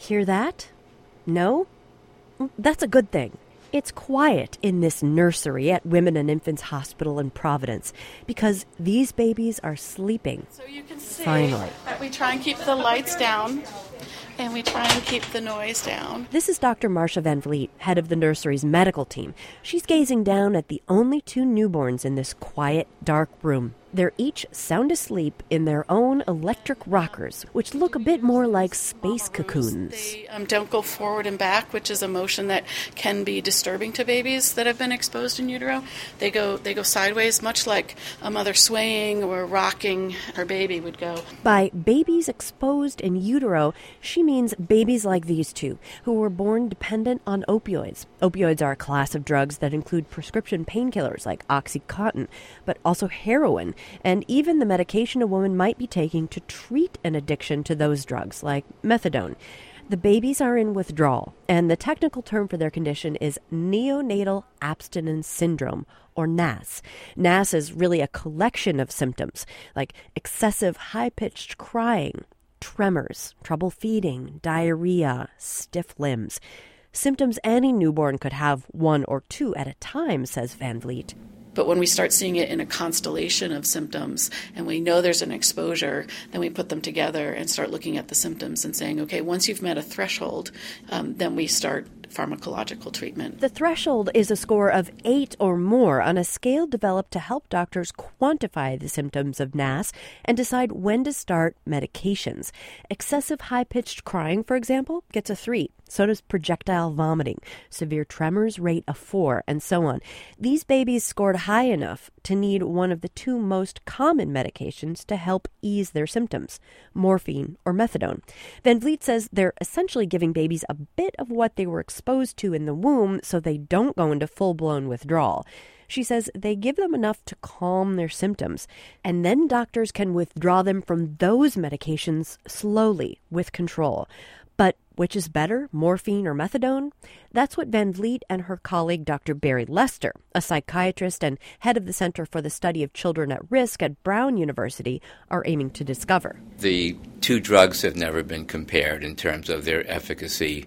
Hear that? No? That's a good thing. It's quiet in this nursery at Women and Infants Hospital in Providence because these babies are sleeping. So you can see finally that we try and keep the lights down and we try and keep the noise down. This is Dr. Marcia Van Vliet, head of the nursery's medical team. She's gazing down at the only two newborns in this quiet, dark room. They're each sound asleep in their own electric rockers, which look a bit more like space cocoons. They don't go forward and back, which is a motion that can be disturbing to babies that have been exposed in utero. They go sideways, much like a mother swaying or rocking her baby would go. By babies exposed in utero, she means babies like these two, who were born dependent on opioids. Opioids are a class of drugs that include prescription painkillers like OxyContin, but also heroin, and even the medication a woman might be taking to treat an addiction to those drugs, like methadone. The babies are in withdrawal, and the technical term for their condition is neonatal abstinence syndrome, or NAS. NAS is really a collection of symptoms, like excessive high-pitched crying, tremors, trouble feeding, diarrhea, stiff limbs. Symptoms any newborn could have one or two at a time, says Van Vliet. But when we start seeing it in a constellation of symptoms and we know there's an exposure, then we put them together and start looking at the symptoms and saying, okay, once you've met a threshold, then we start pharmacological treatment. The threshold is a score of 8 or more on a scale developed to help doctors quantify the symptoms of NAS and decide when to start medications. Excessive high-pitched crying, for example, gets a 3. So does projectile vomiting. Severe tremors rate a 4, and so on. These babies scored high enough to need one of the two most common medications to help ease their symptoms, morphine or methadone. Van Vliet says they're essentially giving babies a bit of what they were exposed to in the womb so they don't go into full-blown withdrawal. She says they give them enough to calm their symptoms, and then doctors can withdraw them from those medications slowly with control. But which is better, morphine or methadone? That's what Van Vliet and her colleague Dr. Barry Lester, a psychiatrist and head of the Center for the Study of Children at Risk at Brown University, are aiming to discover. The two drugs have never been compared in terms of their efficacy,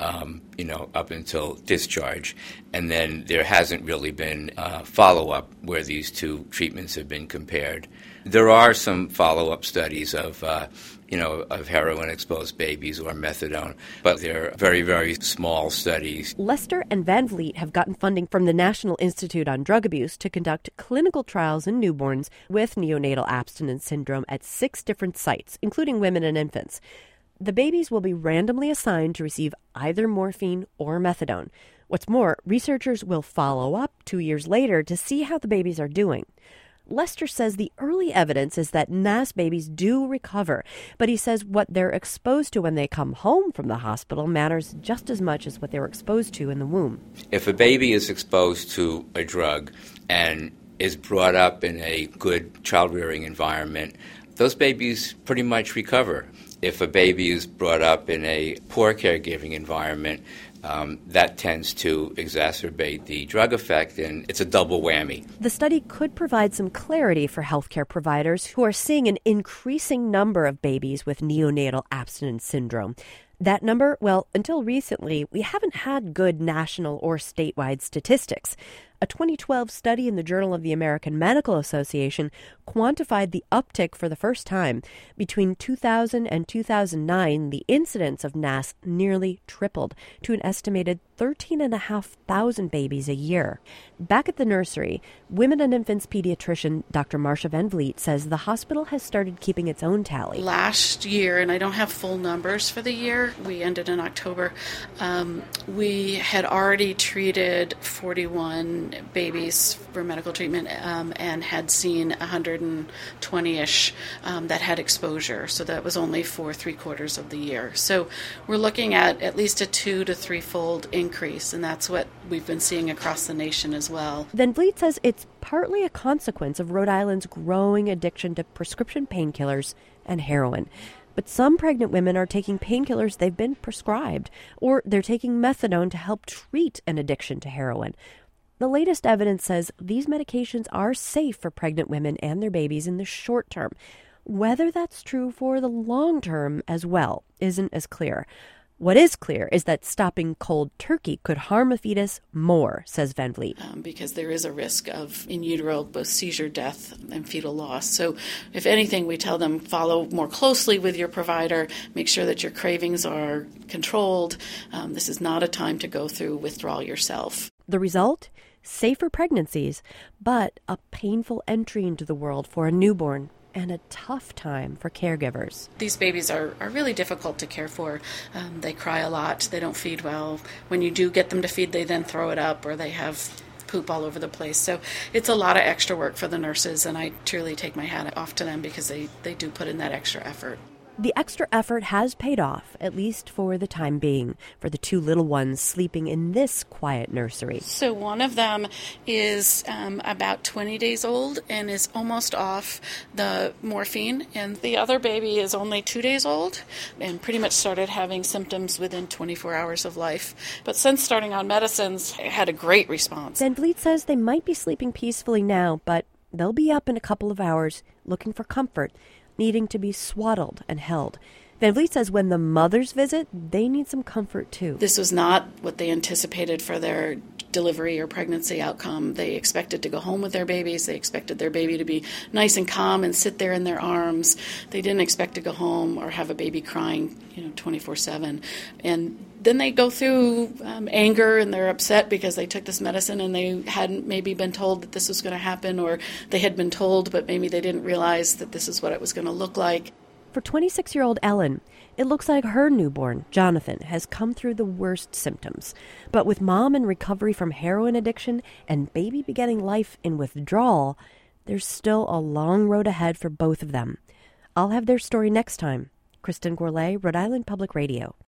up until discharge. And then there hasn't really been follow-up where these two treatments have been compared. There are some follow-up studies of heroin-exposed babies or methadone, but they're very, very small studies. Lester and Van Vliet have gotten funding from the National Institute on Drug Abuse to conduct clinical trials in newborns with neonatal abstinence syndrome at 6 different sites, including women and infants. The babies will be randomly assigned to receive either morphine or methadone. What's more, researchers will follow up 2 years later to see how the babies are doing. Lester says the early evidence is that NAS babies do recover, but he says what they're exposed to when they come home from the hospital matters just as much as what they were exposed to in the womb. If a baby is exposed to a drug and is brought up in a good child-rearing environment, those babies pretty much recover. If a baby is brought up in a poor caregiving environment, that tends to exacerbate the drug effect, and it's a double whammy. The study could provide some clarity for healthcare providers who are seeing an increasing number of babies with neonatal abstinence syndrome. That number, well, until recently, we haven't had good national or statewide statistics. A 2012 study in the Journal of the American Medical Association quantified the uptick for the first time. Between 2000 and 2009, the incidence of NAS nearly tripled to an estimated 13,500 babies a year. Back at the nursery, Women and Infants pediatrician Dr. Marcia Van Vliet says the hospital has started keeping its own tally. Last year, and I don't have full numbers for the year, we ended in October, we had already treated 41 babies for medical treatment and had seen 120-ish that had exposure. So that was only for 3/4 of the year. So we're looking at least a 2 to 3-fold increase, and that's what we've been seeing across the nation as well. Van Vliet says it's partly a consequence of Rhode Island's growing addiction to prescription painkillers and heroin. But some pregnant women are taking painkillers they've been prescribed, or they're taking methadone to help treat an addiction to heroin. The latest evidence says these medications are safe for pregnant women and their babies in the short term. Whether that's true for the long term as well isn't as clear. What is clear is that stopping cold turkey could harm a fetus more, says Van Vliet. Because there is a risk of in utero both seizure, death, and fetal loss. So if anything, we tell them follow more closely with your provider, make sure that your cravings are controlled. This is not a time to go through withdrawal yourself. The result? Safer pregnancies, but a painful entry into the world for a newborn. And a tough time for caregivers. These babies are really difficult to care for. They cry a lot. They don't feed well. When you do get them to feed, they then throw it up or they have poop all over the place. So it's a lot of extra work for the nurses, and I truly take my hat off to them because they do put in that extra effort. The extra effort has paid off, at least for the time being, for the two little ones sleeping in this quiet nursery. So one of them is about 20 days old and is almost off the morphine, and the other baby is only 2 days old and pretty much started having symptoms within 24 hours of life. But since starting on medicines, had a great response. Van Vliet says they might be sleeping peacefully now, but they'll be up in a couple of hours looking for comfort, needing to be swaddled and held. Van Vliet says when the mothers visit, they need some comfort too. This was not what they anticipated for their delivery or pregnancy outcome. They expected to go home with their babies. They expected their baby to be nice and calm and sit there in their arms. They didn't expect to go home or have a baby crying, 24/7. And then they go through anger and they're upset because they took this medicine and they hadn't maybe been told that this was going to happen, or they had been told but maybe they didn't realize that this is what it was going to look like. For 26-year-old Ellen, it looks like her newborn, Jonathan, has come through the worst symptoms. But with mom in recovery from heroin addiction and baby beginning life in withdrawal, there's still a long road ahead for both of them. I'll have their story next time. Kristen Gourlay, Rhode Island Public Radio.